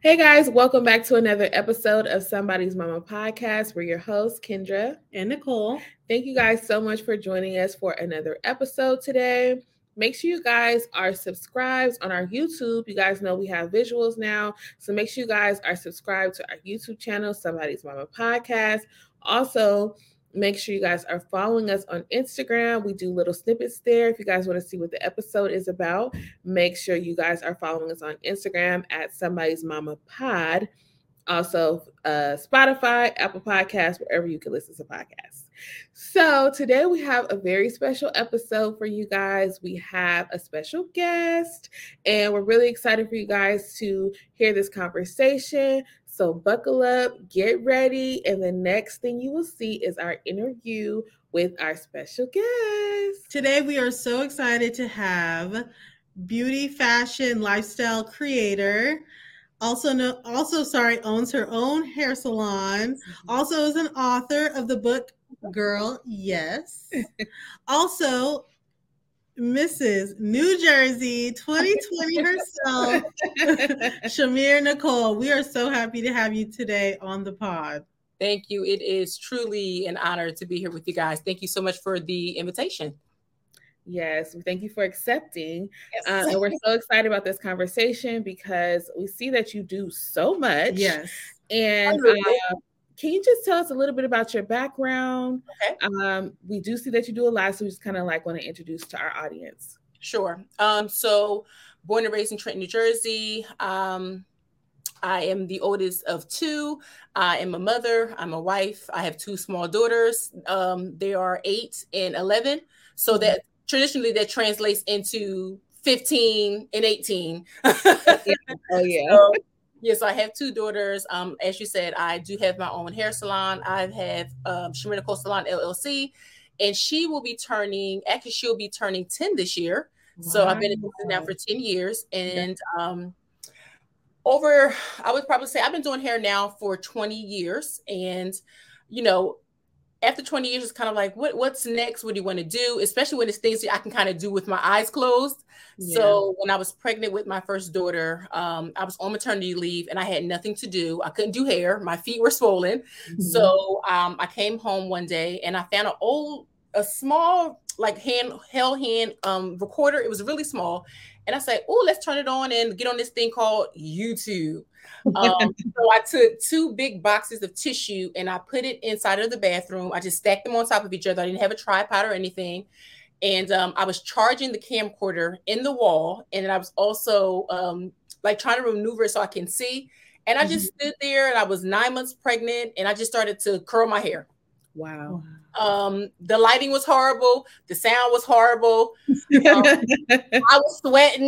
Hey guys, welcome back to another episode of Somebody's Mama Podcast. We're your hosts, Kendra and Nicole. Thank you guys so much for joining us for another episode today. Make sure you guys are subscribed on our YouTube. You guys know we have visuals now. So make sure you guys are subscribed to our YouTube channel, Somebody's Mama Podcast. Also, make sure you guys are following us on Instagram. We do little snippets there. If you guys want to see what the episode is about, make sure you guys are following us on Instagram at Somebody's Mama Pod. Also, Spotify, Apple Podcasts, wherever you can listen to podcasts. So today we have a very special episode for you guys. We have a special guest, and we're really excited for you guys to hear this conversation. So buckle up, get ready, and the next thing you will see is our interview with our special guest. Today we are so excited to have beauty, fashion, lifestyle creator, owns her own hair salon, also is an author of the book Girl Yes. Also, Mrs. New Jersey 2020 herself, Shamir Nicole. We are so happy to have you today on the pod. Thank you. It is truly an honor to be here with you guys. Thank you so much for the invitation. Yes, thank you for accepting. Yes. And we're so excited about this conversation because we see that you do so much. Yes. And can you just tell us a little bit about your background? Okay. We do see that you do a lot, so we just kind of want to introduce to our audience. Sure. So born and raised in Trenton, New Jersey. I am the oldest of two. I am a mother. I'm a wife. I have two small daughters. They are 8 and 11. So that traditionally that translates into 15 and 18. Oh, yeah. Yes, I have two daughters. As you said, I do have my own hair salon. I have Shamir Nicole Salon LLC, and she'll be turning 10 this year. Wow. So I've been in business now for 10 years. And I would probably say I've been doing hair now for 20 years. And, after 20 years, it's kind of like, what's next? What do you want to do? Especially when it's things that I can kind of do with my eyes closed. Yeah. So when I was pregnant with my first daughter, I was on maternity leave and I had nothing to do. I couldn't do hair. My feet were swollen. Mm-hmm. So I came home one day and I found a small, handheld recorder. It was really small. And I said, let's turn it on and get on this thing called YouTube. So I took 2 big boxes of tissue and I put it inside of the bathroom. I just stacked them on top of each other. I didn't have a tripod or anything. And I was charging the camcorder in the wall. And I was also trying to maneuver it so I can see. And I just stood there and I was 9 months pregnant and I just started to curl my hair. Wow. The lighting was horrible. The sound was horrible. I was sweating.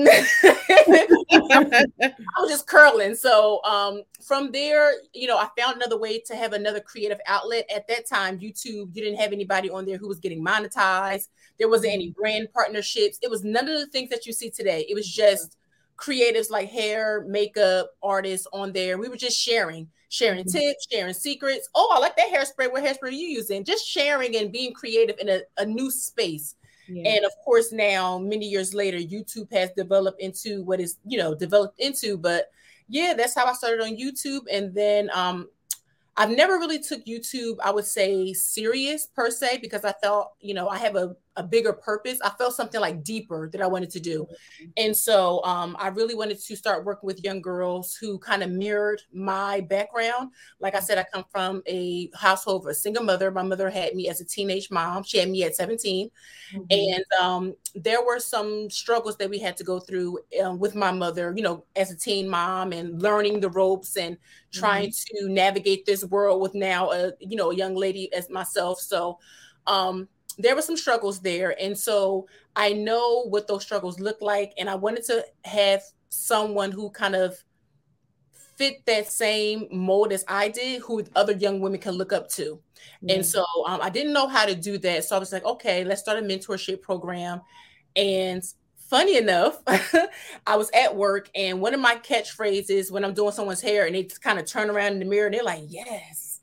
I was just curling. So from there, I found another way to have another creative outlet. At that time, YouTube, you didn't have anybody on there who was getting monetized. There wasn't any brand partnerships. It was none of the things that you see today. It was just creatives like hair, makeup artists on there. We were just sharing tips, sharing secrets. Oh, I like that hairspray. What hairspray are you using? Just sharing and being creative in a new space. Yeah. And of course, now, many years later, YouTube has developed into what is, developed into. But yeah, that's how I started on YouTube. And then I've never really took YouTube, I would say, serious per se, because I felt, I have a bigger purpose. I felt something deeper that I wanted to do. And so I really wanted to start working with young girls who kind of mirrored my background. Like I said, I come from a household of a single mother. My mother had me as a teenage mom. She had me at 17. Mm-hmm. And there were some struggles that we had to go through with my mother, as a teen mom and learning the ropes and trying to navigate this world with now a young lady as myself. So there were some struggles there. And so I know what those struggles look like. And I wanted to have someone who kind of fit that same mold as I did, who other young women can look up to. Mm-hmm. And so I didn't know how to do that. So I was like, okay, let's start a mentorship program. And funny enough, I was at work and one of my catchphrases when I'm doing someone's hair and they just kind of turn around in the mirror and they're like, yes.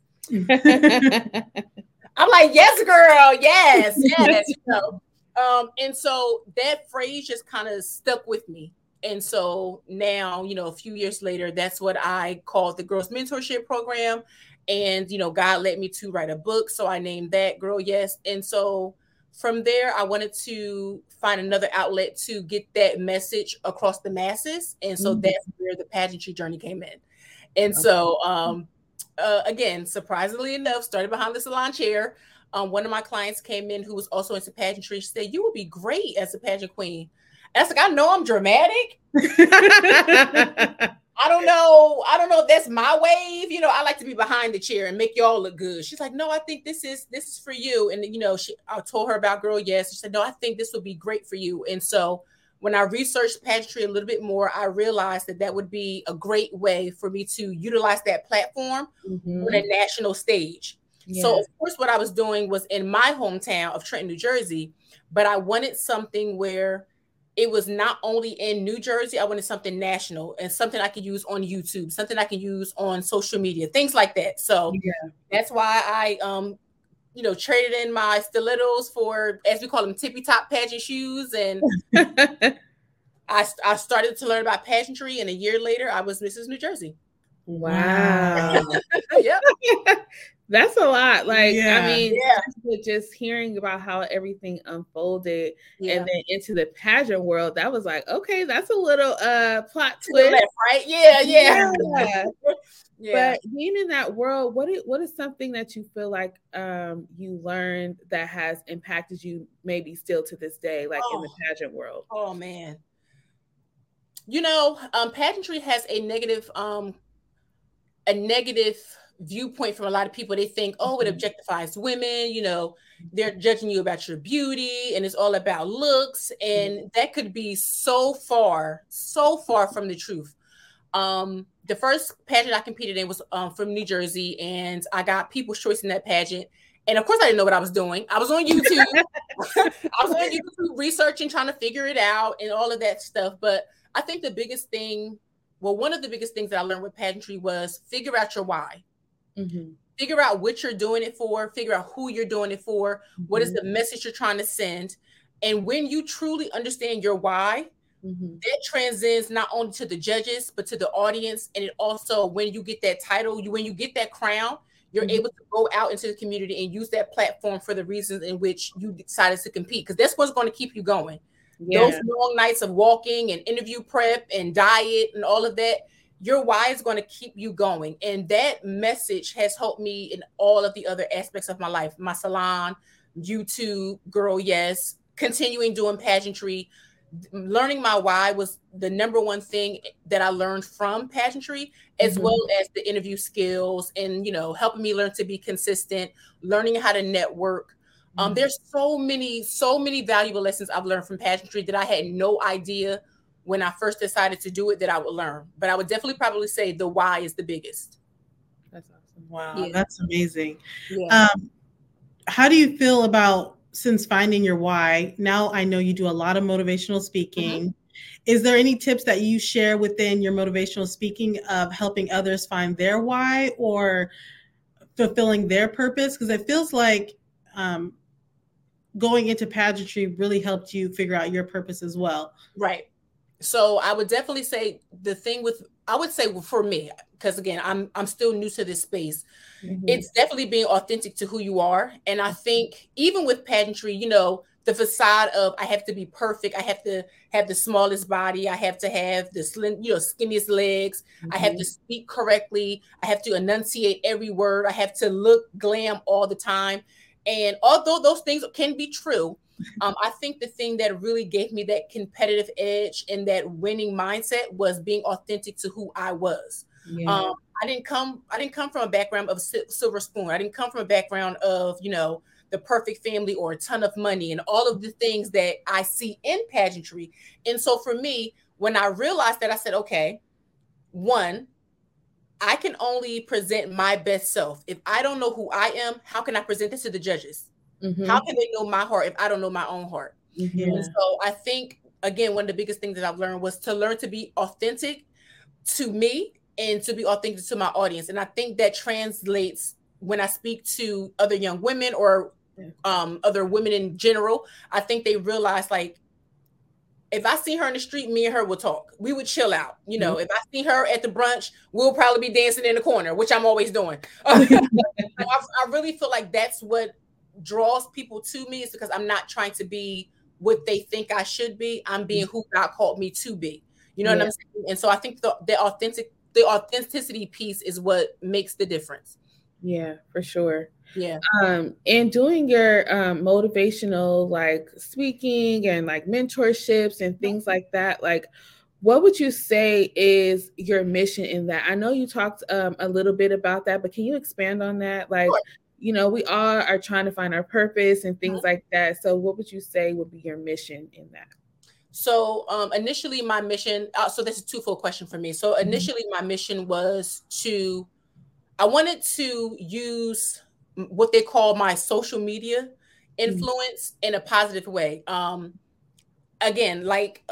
I'm like, yes, girl. Yes. And so that phrase just kind of stuck with me. And so now, a few years later, that's what I called the Girls Mentorship Program. And, God led me to write a book. So I named that Girl Yes. And so from there, I wanted to find another outlet to get that message across the masses. And so that's where the pageantry journey came in. And so, again, surprisingly enough, started behind the salon chair. One of my clients came in who was also into pageantry. She said, "You would be great as a pageant queen." And I was like, "I know I'm dramatic. I don't know if that's my wave. I like to be behind the chair and make y'all look good." She's like, "No, I think this is for you." And I told her about Girl Yes. She said, "No, I think this would be great for you." And so when I researched pageantry a little bit more, I realized that would be a great way for me to utilize that platform on a national stage. Yeah. So of course, what I was doing was in my hometown of Trenton, New Jersey, but I wanted something where it was not only in New Jersey. I wanted something national and something I could use on YouTube, something I can use on social media, things like that. So that's why I, traded in my stilettos for, as we call them, tippy top pageant shoes. And I started to learn about pageantry. And a year later, I was Mrs. New Jersey. Wow. Yep. That's a lot. Like, I mean, just hearing about how everything unfolded and then into the pageant world, that was like, okay, that's a little plot twist. Left, right? Yeah. But being in that world, what is something that you feel like you learned that has impacted you maybe still to this day, like in the pageant world? Oh man. Pageantry has a negative viewpoint from a lot of people. They think, oh, it objectifies women, they're judging you about your beauty and it's all about looks. And that could be so far from the truth. The first pageant I competed in was from New Jersey, and I got People's Choice in that pageant. And of course, I didn't know what I was doing. I was on YouTube. I was on YouTube researching, trying to figure it out and all of that stuff. But I think one of the biggest things that I learned with pageantry was figure out your why. Figure out what you're doing it for. Figure out who you're doing it for. What is the message you're trying to send? And when you truly understand your why, that transcends not only to the judges, but to the audience. And it also, when you get that title, when you get that crown, you're able to go out into the community and use that platform for the reasons in which you decided to compete. Because that's what's going to keep you going. Those long nights of walking and interview prep and diet and all of that, your why is going to keep you going. And that message has helped me in all of the other aspects of my life, my salon, YouTube, Girl Yes, continuing doing pageantry. Learning my why was the number one thing that I learned from pageantry, as well as the interview skills and, helping me learn to be consistent, learning how to network. There's so many valuable lessons I've learned from pageantry that I had no idea when I first decided to do it that I would learn. But I would definitely probably say the why is the biggest. That's awesome. Wow, that's amazing. Yeah. How do you feel about, since finding your why, now I know you do a lot of motivational speaking. Is there any tips that you share within your motivational speaking of helping others find their why or fulfilling their purpose? Because it feels like going into pageantry really helped you figure out your purpose as well. Right. So I would definitely say for me, because again, I'm still new to this space. It's definitely being authentic to who you are. And I think even with pageantry, the facade of I have to be perfect. I have to have the smallest body. I have to have the skinniest legs. I have to speak correctly. I have to enunciate every word. I have to look glam all the time. And although those things can be true, I think the thing that really gave me that competitive edge and that winning mindset was being authentic to who I was. I didn't come from a background of silver spoon. I didn't come from a background of, the perfect family or a ton of money and all of the things that I see in pageantry. And so for me, when I realized that, I said, okay, one, I can only present my best self. If I don't know who I am, how can I present this to the judges? How can they know my heart if I don't know my own heart? And so I think, again, one of the biggest things that I've learned was to learn to be authentic to me and to be authentic to my audience. And I think that translates when I speak to other young women or other women in general. I think they realize, like, if I see her in the street, me and her will talk. We would chill out. You know, if I see her at the brunch, we'll probably be dancing in the corner, which I'm always doing. I really feel like that's what draws people to me, is because I'm not trying to be what they think I should be. I'm being who God called me to be. You know what I'm saying? And so I think the authenticity piece is what makes the difference. Yeah, for sure. Yeah. And doing your motivational like speaking and like mentorships and things like that, like what would you say is your mission in that? I know you talked a little bit about that, but can you expand on that? Like, Sure. you know, we all are trying to find our purpose and things like that. So what would you say would be your mission in that? So initially my mission, so this is a twofold question for me. So initially my mission was I wanted to use what they call my social media influence in a positive way. Again, like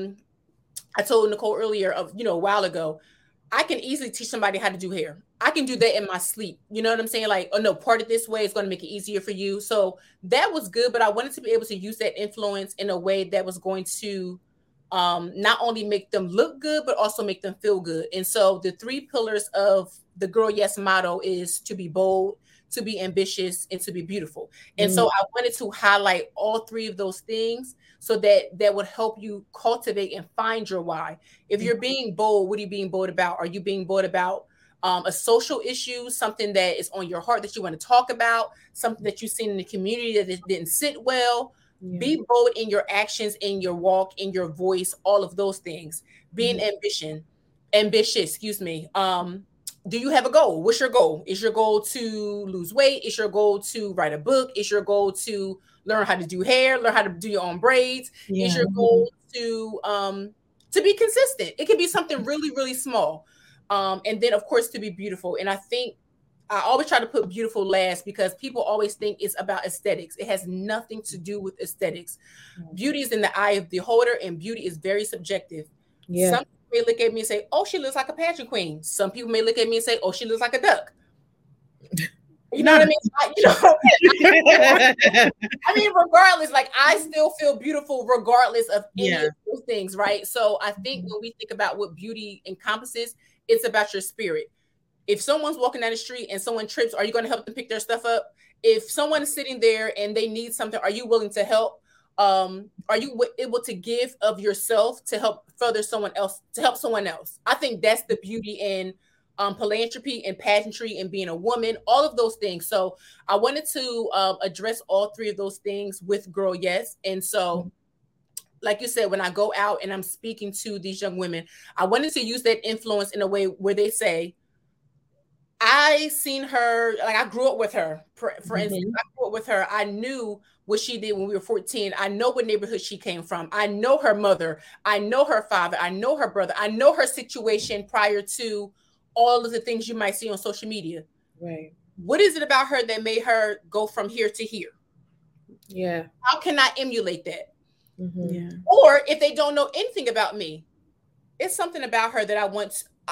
I told Nicole earlier a while ago, I can easily teach somebody how to do hair. I can do that in my sleep. You know what I'm saying? Like, oh no, part it this way is going to make it easier for you. So that was good, but I wanted to be able to use that influence in a way that was going to not only make them look good, but also make them feel good. And so the 3 pillars of the Girl Yes motto is to be bold, to be ambitious, and to be beautiful. And so I wanted to highlight all 3 of those things so that would help you cultivate and find your why. If you're being bold, what are you being bold about? Are you being bold about a social issue, something that is on your heart that you want to talk about, something that you've seen in the community that didn't sit well? Be bold in your actions, in your walk, in your voice, all of those things. Being ambitious, do you have a goal? What's your goal? Is your goal to lose weight? Is your goal to write a book? Is your goal to learn how to do hair, learn how to do your own braids? Is your goal to be consistent? It can be something really, really small. And then of course to be beautiful. And I think I always try to put beautiful last because people always think it's about aesthetics. It has nothing to do with aesthetics. Beauty is in the eye of the beholder, and beauty is very subjective. Some people may look at me and say, oh, she looks like a pageant queen. Some people may look at me and say, oh, she looks like a duck. You know what I mean? I mean, regardless, like I still feel beautiful regardless of any of those things, right? So I think when we think about what beauty encompasses, it's about your spirit. If someone's walking down the street and someone trips, are you going to help them pick their stuff up? If someone is sitting there and they need something, are you willing to help? Are you able to give of yourself to help further someone else, to help someone else? I think that's the beauty in philanthropy and pageantry and being a woman, all of those things. So I wanted to address all 3 of those things with Girl Yes. And so like you said, when I go out and I'm speaking to these young women, I wanted to use that influence in a way where they say, I seen her, like I grew up with her. For instance, I grew up with her. I knew what she did when we were 14. I know what neighborhood she came from. I know her mother. I know her father. I know her brother. I know her situation prior to all of the things you might see on social media. Right. What is it about her that made her go from here to here? Yeah. How can I emulate that? Yeah. Or if they don't know anything about me, it's something about her that I want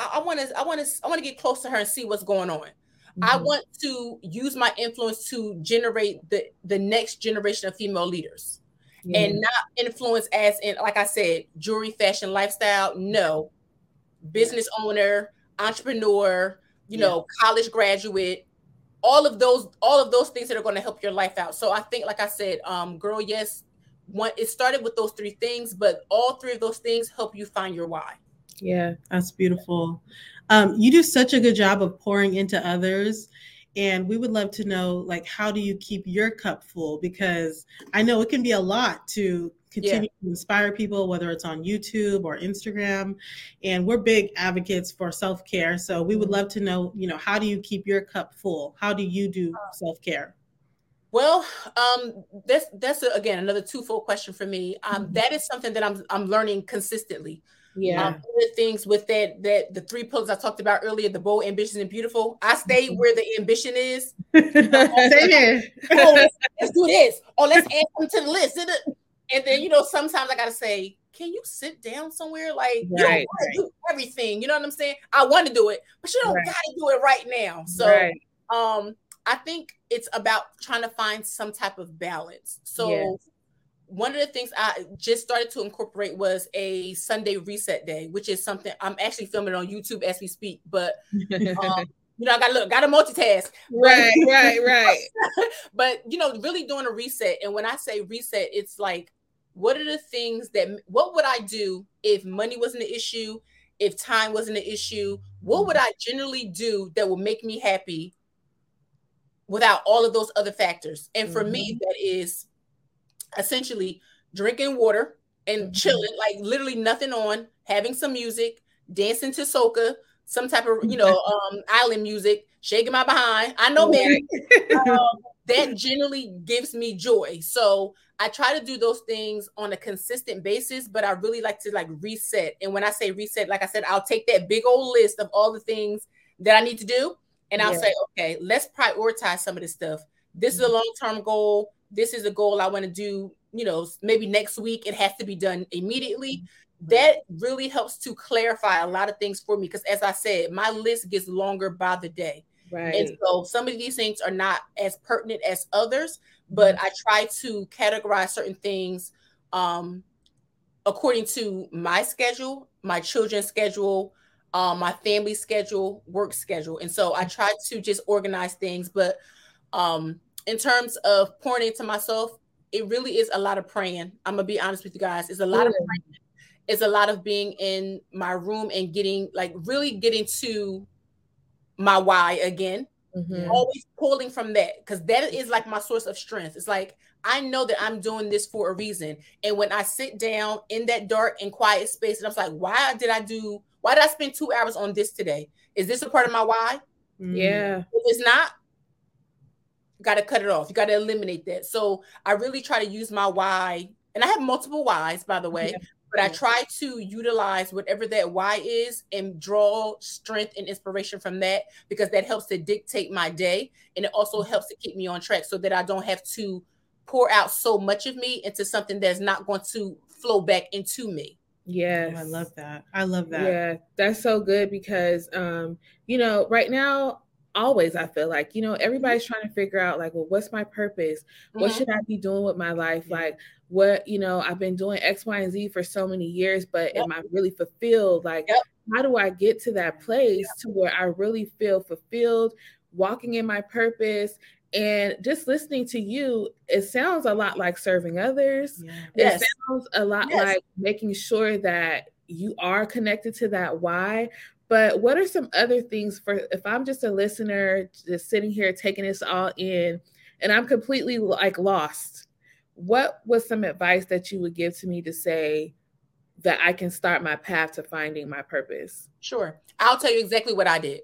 to get close to her and see what's going on. I want to use my influence to generate the next generation of female leaders, and not influence as in, like I said, jewelry, fashion, lifestyle. No, business owner, entrepreneur, college graduate, all of those things that are going to help your life out. So I think, like I said, Girl Yes, it started with those 3 things, but all 3 of those things help you find your why. Yeah, that's beautiful. You do such a good job of pouring into others, and we would love to know, like, how do you keep your cup full? Because I know it can be a lot to continue to inspire people, whether it's on YouTube or Instagram, and we're big advocates for self-care. So we would love to know, how do you keep your cup full? How do you do self-care? Well, that's again another twofold question for me. That is something that I'm learning consistently. Yeah. One of the things with that the 3 pillars I talked about earlier, the bold, ambitious, and beautiful. I stay where the ambition is. Same here. Let's do this. Or let's add something to the list. And then sometimes I gotta say, can you sit down somewhere? Like you don't want to do everything. You know what I'm saying? I want to do it, but you don't gotta do it right now. So I think it's about trying to find some type of balance. So one of the things I just started to incorporate was a Sunday reset day, which is something I'm actually filming on YouTube as we speak. But I got to multitask. Right. But really doing a reset. And when I say reset, it's like, what are the things what would I do if money wasn't an issue, if time wasn't an issue? What would I generally do that would make me happy without all of those other factors? And for me, that is essentially drinking water and chilling, like literally nothing on, having some music, dancing to soca, some type of island music, shaking my behind. I know, man, that generally gives me joy. So I try to do those things on a consistent basis, but I really like to reset. And when I say reset, like I said, I'll take that big old list of all the things that I need to do, and I'll say, okay, let's prioritize some of this stuff. This is a long-term goal. This is a goal I want to do, maybe next week. It has to be done immediately. That really helps to clarify a lot of things for me. Because as I said, my list gets longer by the day. Right. And so some of these things are not as pertinent as others, but I try to categorize certain things according to my schedule, my children's schedule, my family schedule, work schedule. And so I try to just organize things. But in terms of pouring into myself, it really is a lot of praying. I'm going to be honest with you guys. It's a lot of praying. It's a lot of being in my room and really getting to my why again. Always pulling from that, because that is like my source of strength. It's like, I know that I'm doing this for a reason. And when I sit down in that dark and quiet space, and I'm like, why did I spend 2 hours on this today? Is this a part of my why? Yeah. If it's not, got to cut it off. You got to eliminate that. So I really try to use my why. And I have multiple whys, by the way. But I try to utilize whatever that why is and draw strength and inspiration from that, because that helps to dictate my day. And it also helps to keep me on track so that I don't have to pour out so much of me into something that's not going to flow back into me. Yes. Oh, I love that. Yeah, that's so good, because, right now, always I feel like, everybody's trying to figure out like, well, what's my purpose? What should I be doing with my life? Like, what, I've been doing X, Y, and Z for so many years, but am I really fulfilled? Like, how do I get to that place to where I really feel fulfilled, walking in my purpose? And just listening to you, it sounds a lot like serving others. It sounds a lot like making sure that you are connected to that why. But what are some other things if I'm just a listener, just sitting here taking this all in, and I'm completely lost? What was some advice that you would give to me to say that I can start my path to finding my purpose? Sure. I'll tell you exactly what I did.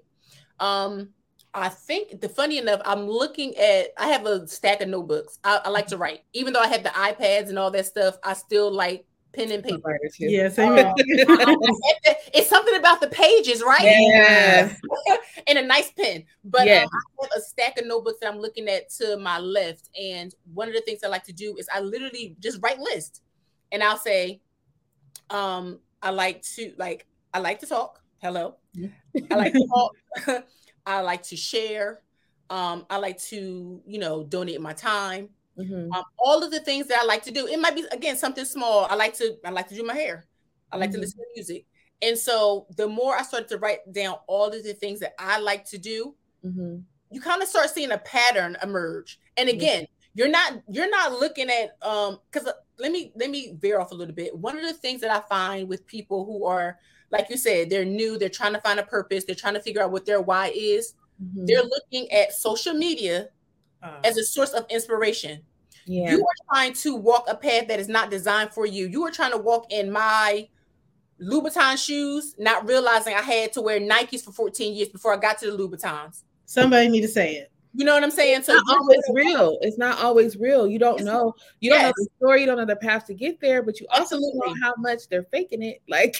I think funny enough, I have a stack of notebooks. I like to write. Even though I have the iPads and all that stuff, I still like pen and paper. Yes, it's something about the pages, right? Yeah. And a nice pen. But I have a stack of notebooks that I'm looking at to my left. And one of the things I like to do is I literally just write lists. And I'll say, I like to talk. Hello. I like to talk. I like to share. I like to, donate my time. All of the things that I like to do. It might be, again, something small. I like to do my hair. I like to listen to music. And so the more I started to write down all of the things that I like to do, you kind of start seeing a pattern emerge. And again, you're not looking at because let me veer off a little bit. One of the things that I find with people who are, like you said, they're new, they're trying to find a purpose, they're trying to figure out what their why is. They're looking at social media as a source of inspiration. You are trying to walk a path that is not designed for you. You are trying to walk in my Louboutin shoes, not realizing I had to wear Nikes for 14 years before I got to the Louboutins. Somebody need to say it. You know what I'm saying? So it's not always real. It's not always real. You don't know. You don't know the story. You don't know the path to get there, but you also don't know how much they're faking it. Like,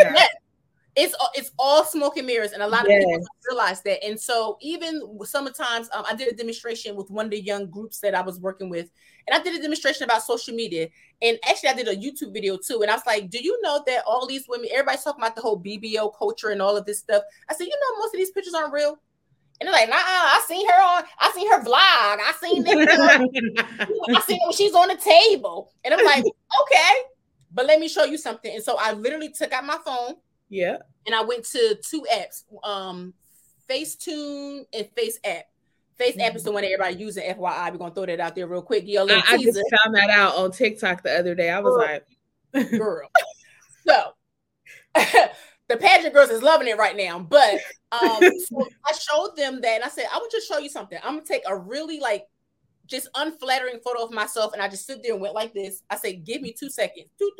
it's all smoke and mirrors, and a lot of people don't realize that. And so even sometimes I did a demonstration with one of the young groups that I was working with, and I did a demonstration about social media. And actually, I did a YouTube video too. And I was like, do you know that all these women, everybody's talking about the whole BBO culture and all of this stuff. I said, most of these pictures aren't real. And they're like, nah, I seen her vlog. I seen it when she's on the table. And I'm like, okay, but let me show you something. And so I literally took out my phone. Yeah. And I went to 2 apps, Facetune and FaceApp. FaceApp is the one that everybody using. FYI, we're gonna throw that out there real quick. I just found that out on TikTok the other day. I was like, girl. So the pageant girls is loving it right now. But so I showed them that and I said, I want to show you something. I'm gonna take a really like just unflattering photo of myself, and I just stood there and went like this. I said, give me 2 seconds. Do.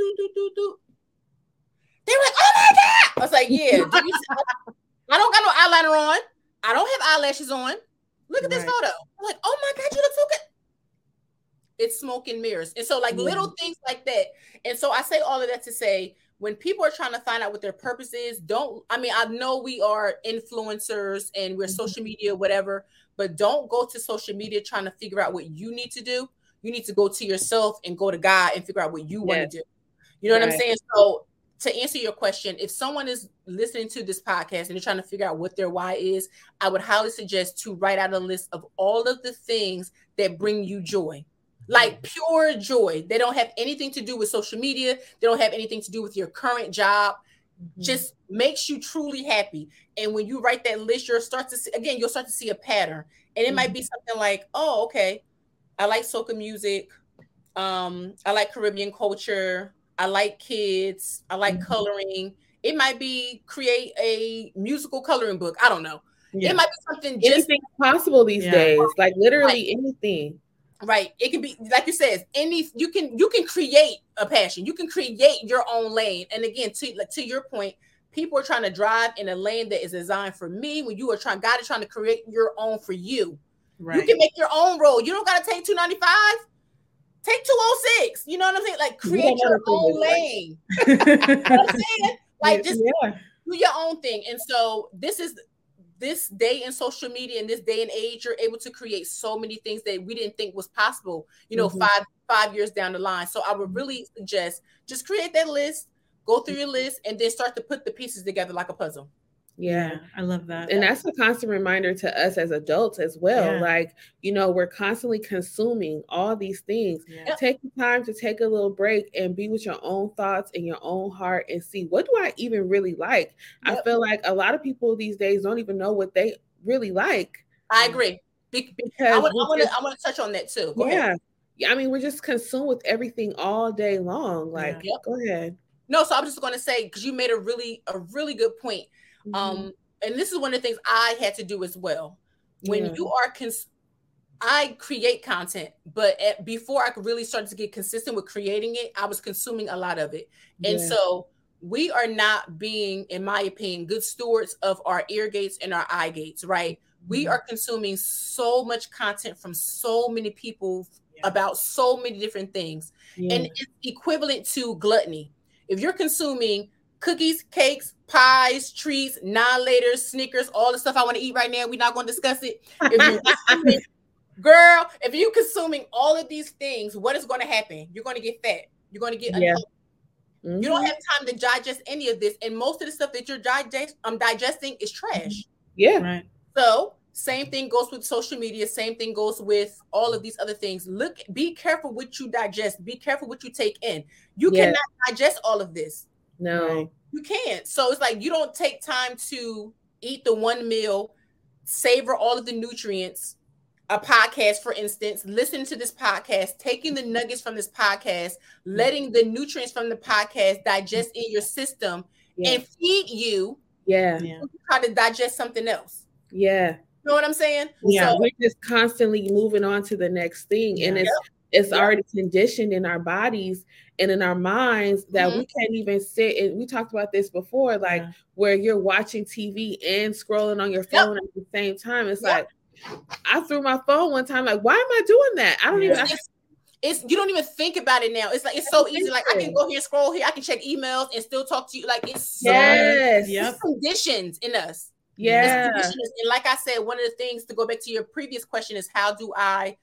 They were like, oh my God. I was like, yeah. I don't got no eyeliner on. I don't have eyelashes on. Look at this photo. I'm like, oh my God, you look so good. It's smoke and mirrors. And so like little things like that. And so I say all of that to say, when people are trying to find out what their purpose is, I know we are influencers and we're social media, whatever, but don't go to social media trying to figure out what you need to do. You need to go to yourself and go to God and figure out what you want to do. You know what I'm saying? So to answer your question, if someone is listening to this podcast and they're trying to figure out what their why is, I would highly suggest to write out a list of all of the things that bring you joy, like pure joy. They don't have anything to do with social media. They don't have anything to do with your current job. Just makes you truly happy. And when you write that list, you'll start to see a pattern. And it might be something like, oh, okay, I like soca music. I like Caribbean culture. I like kids. I like coloring. It might be create a musical coloring book. I don't know. It might be something just anything possible these days. Like literally anything. Right. It can be, like you said, you can create a passion. You can create your own lane. And again, to your point, people are trying to drive in a lane that is designed for me. When God is trying to create your own for you. Right. You can make your own road. You don't got to take 295. Take 206. You know what I'm saying? Like create your own lane. You know what I'm saying? Like just do your own thing. And so this day in social media and this day and age, you're able to create so many things that we didn't think was possible, you know, 5 years down the line. So I would really suggest just create that list, go through your list, and then start to put the pieces together like a puzzle. Yeah, I love that. And that's a constant reminder to us as adults as well. Like, you know, we're constantly consuming all these things. Take the time to take a little break and be with your own thoughts and your own heart and see, what do I even really like? I feel like a lot of people these days don't even know what they really like. I agree. Because I want to touch on that too. Go ahead. I mean, we're just consumed with everything all day long. Like, go ahead. No, so I'm just going to say, because you made a really good point. And this is one of the things I had to do as well. When you are I create content, but before I could really start to get consistent with creating it, I was consuming a lot of it. And so we are not being, in my opinion, good stewards of our ear gates and our eye gates, right? We are consuming so much content from so many people about so many different things. And it's equivalent to gluttony. If you're consuming cookies, cakes, pies, treats, non-laters, Snickers, all the stuff I want to eat right now, we're not going to discuss it. If you're consuming all of these things, what is going to happen? You're going to get fat. You're going to get unhealthy. You don't have time to digest any of this. And most of the stuff that you're digesting is trash. Right. So same thing goes with social media. Same thing goes with all of these other things. Be careful what you digest. Be careful what you take in. You cannot digest all of this. No, you can't. So it's like you don't take time to eat the one meal, savor all of the nutrients. A podcast, for instance, listen to this podcast, taking the nuggets from this podcast, letting the nutrients from the podcast digest in your system and feed you. Try to digest something else. You know what I'm saying? So we're just constantly moving on to the next thing. And it's already conditioned in our bodies and in our minds that we can't even sit. And we talked about this before, like where you're watching TV and scrolling on your phone at the same time. It's like, I threw my phone one time. Like, why am I doing that? I don't even. You don't even think about it now. It's like, it's so easy. Like, I can go here, scroll here. I can check emails and still talk to you. Like, it's so it's conditions in us. And like I said, one of the things, to go back to your previous question, is how do I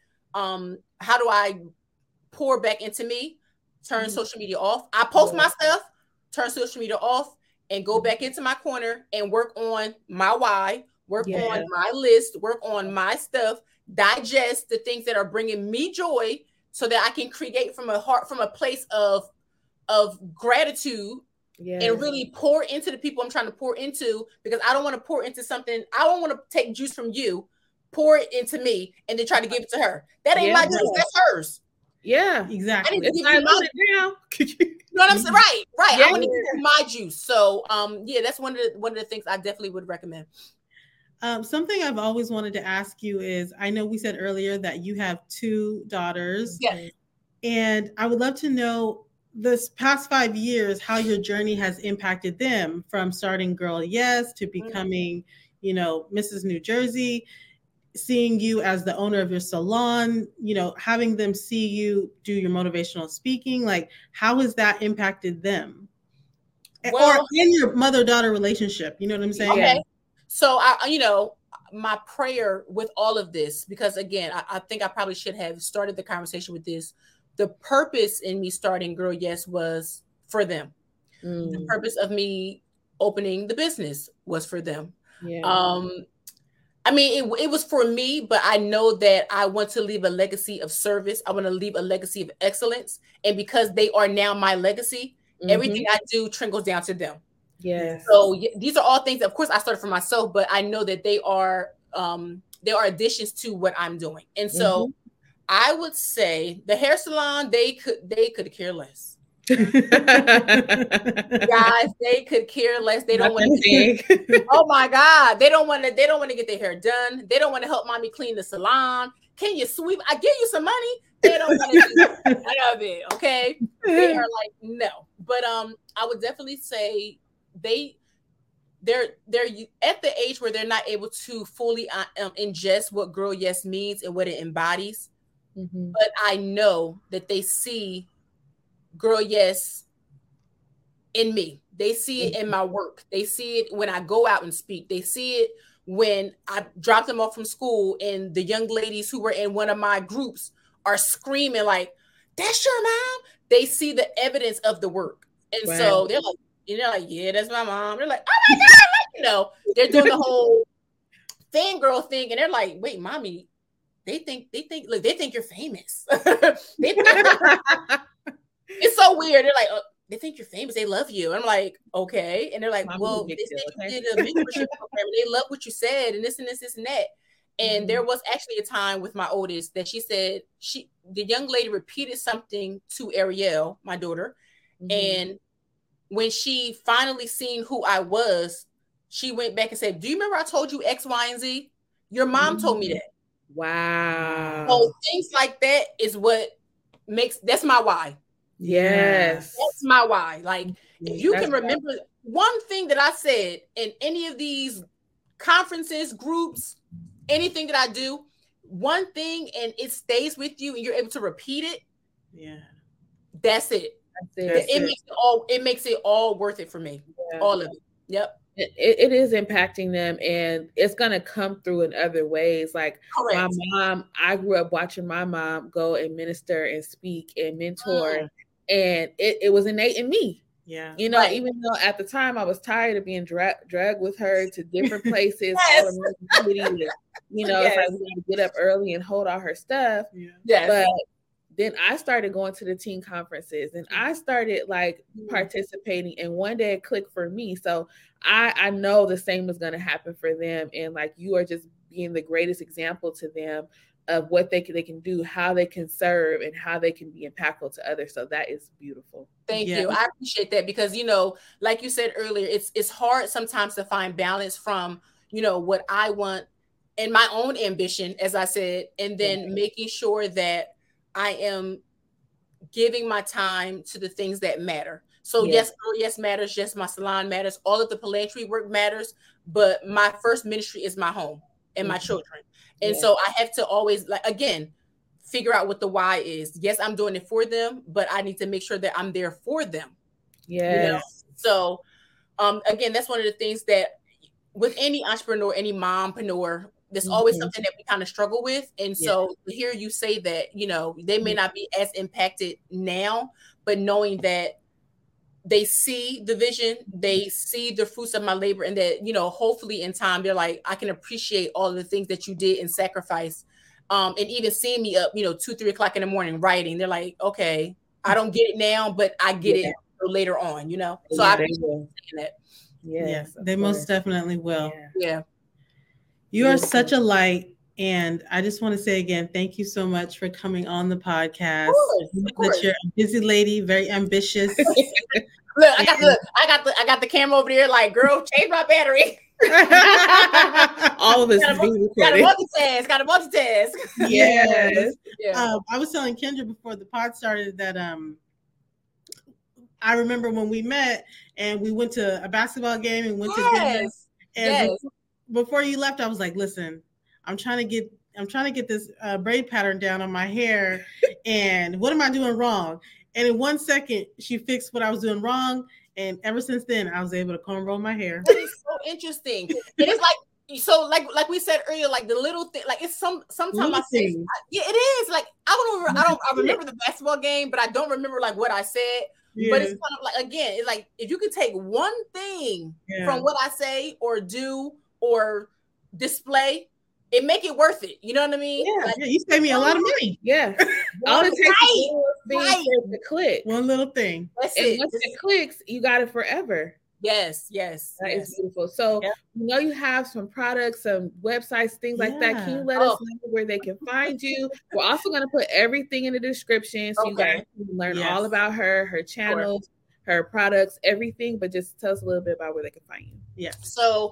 pour back into me? Turn social media off. I post my stuff, turn social media off, and go back into my corner and work on my why, work on my list, work on my stuff, digest the things that are bringing me joy so that I can create from a place of gratitude and really pour into the people I'm trying to pour into, because I don't want to pour into something. I don't want to take juice from you, pour it into me, and then try to give it to her. That ain't my juice. That's hers. Yeah, exactly. I need to give you my now. You know what I'm saying? Right. Yeah. I want to give you my juice. So, that's one of the things I definitely would recommend. Something I've always wanted to ask you is, I know we said earlier that you have 2 daughters. Yes. And I would love to know this past 5 years, how your journey has impacted them from starting Girl Yes to becoming, Mrs. New Jersey, seeing you as the owner of your salon, having them see you do your motivational speaking. Like, how has that impacted them? Or in your mother-daughter relationship, you know what I'm saying? Okay. So my prayer with all of this, because again, I think I probably should have started the conversation with this. The purpose in me starting Girl Yes was for them. The purpose of me opening the business was for them. Yeah. I mean, it was for me, but I know that I want to leave a legacy of service. I want to leave a legacy of excellence. And because they are now my legacy, everything I do trickles down to them. Yes. So these are all things, of course, I started for myself, but I know that they are additions to what I'm doing. And so I would say the hair salon, they could care less. Guys, they could care less. They don't want to. Oh my God, they don't want to get their hair done. They don't want to help mommy clean the salon. Can you sweep? I give you some money. They don't want to do none of it. Okay, they are like no. But I would definitely say they're at the age where they're not able to fully ingest what Girl Yes means and what it embodies. But I know that they see Girl Yes in me. They see it in my work. They see it when I go out and speak. They see it when I drop them off from school and the young ladies who were in one of my groups are screaming like, "That's your mom." They see the evidence of the work. And so they're like, yeah, that's my mom. They're like, oh my God, they're doing the whole fangirl thing. And they're like, wait, mommy, they think you're famous. It's so weird. They're like, oh, they think you're famous. They love you. And I'm like, okay. And they're like, well, they said you did a mentorship program. And they love what you said and this and this and that. And there was actually a time with my oldest that she said the young lady repeated something to Ariel, my daughter. And when she finally seen who I was, she went back and said, do you remember I told you X, Y, and Z? Your mom told me that. Wow. So things like that is what that's my why. Yes. That's my why. Like, if you can remember one thing that I said in any of these conferences, groups, anything that I do, one thing, and it stays with you and you're able to repeat it. Yeah. That's it. It makes it all worth it for me. Yeah. All of it. Yep. It is impacting them, and it's going to come through in other ways. Like my mom, I grew up watching my mom go and minister and speak and mentor, and it was innate in me. Yeah. Even though at the time I was tired of being dragged with her to different places, all the city, it's like we got to get up early and hold all her stuff. Yes. But then I started going to the teen conferences and I started participating, and one day it clicked for me. So I know the same is going to happen for them. And like, you are just being the greatest example to them of what they can do, how they can serve, and how they can be impactful to others. So that is beautiful. Thank you. I appreciate that, because, like you said earlier, it's hard sometimes to find balance from, what I want and my own ambition, as I said, and then making sure that I am giving my time to the things that matter. So yes, matters. Yes, my salon matters. All of the philanthropy work matters. But my first ministry is my home and my children. And so I have to always, figure out what the why is. Yes, I'm doing it for them, but I need to make sure that I'm there for them. Yeah. So, again, that's one of the things that with any entrepreneur, any mompreneur, there's always something that we kind of struggle with. And so to hear you say that, they may not be as impacted now, but knowing that they see the vision, they see the fruits of my labor, and that, you know, hopefully in time they're like, I can appreciate all of the things that you did and sacrifice. And even seeing me up, you know, 2-3 o'clock in the morning writing, they're like, okay, I don't get it now, but I get it later on, you know. So I appreciate that. Yes, they most definitely will. Yeah. You are such a light. And I just want to say again, thank you so much for coming on the podcast. Of course. That you're a busy lady, very ambitious. Look, I got the camera over there. Like, girl, change my battery. All of us got to multitask. Yes. I was telling Kendra before the pod started that I remember when we met and we went to a basketball game and went to dinner. And before you left, I was like, listen, I'm trying to get this braid pattern down on my hair, and what am I doing wrong? And in 1 second, she fixed what I was doing wrong, and ever since then, I was able to comb roll my hair. That is so interesting. It is like we said earlier, like the little thing, like it's sometimes I say, yeah, it is. Like I remember the basketball game, but I don't remember like what I said. Yeah. But it's kind of like, again, it's like if you can take one thing from what I say or do or display, it make it worth it. You know what I mean? Yeah, like, you save me a lot of money. Yeah. All it takes is the click. One little thing. Once it clicks, you got it forever. Yes. That is beautiful. So you know you have some products, some websites, things like that. Can you let us know where they can find you? We're also going to put everything in the description so you guys can learn all about her channels, her products, everything. But just tell us a little bit about where they can find you. Yeah. So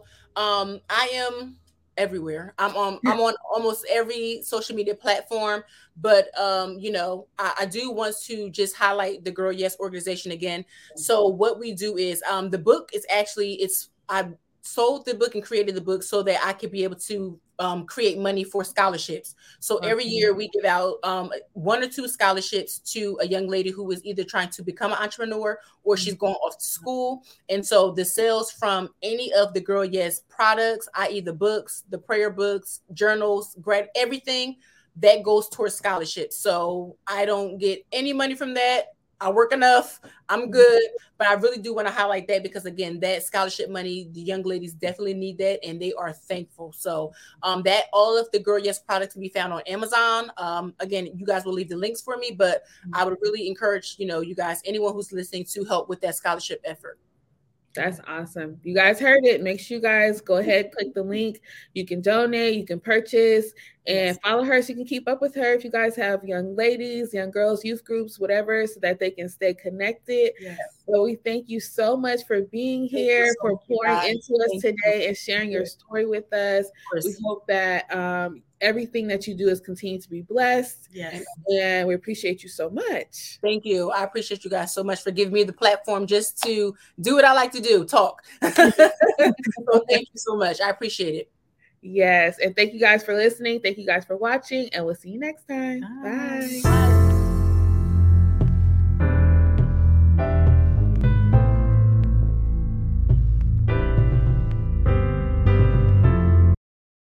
I am everywhere. I'm on almost every social media platform, but you know, I do want to just highlight the Girl Yes organization again. So what we do is the book is actually I sold the book and created the book so that I could be able to create money for scholarships. So every year we give out 1 or 2 scholarships to a young lady who is either trying to become an entrepreneur or she's going off to school. And so the sales from any of the Girl Yes products, i.e. the books, the prayer books, journals, everything that goes towards scholarships. So I don't get any money from that. I work enough. I'm good. But I really do want to highlight that because, again, that scholarship money, the young ladies definitely need that, and they are thankful. So that all of the Girl Yes products can be found on Amazon. Again, you guys will leave the links for me, but I would really encourage, you know, you guys, anyone who's listening, to help with that scholarship effort. That's awesome. You guys heard it. Make sure you guys go ahead, click the link. You can donate, you can purchase, and follow her so you can keep up with her if you guys have young ladies, young girls, youth groups, whatever, so that they can stay connected. Yes. So we thank you so much for being here, for pouring into us today and sharing your story with us. We hope that everything that you do is continue to be blessed. Yes. And we appreciate you so much. Thank you. I appreciate you guys so much for giving me the platform just to do what I like to do, talk. So thank you so much. I appreciate it. Yes. And thank you guys for listening. Thank you guys for watching, and we'll see you next time. Bye.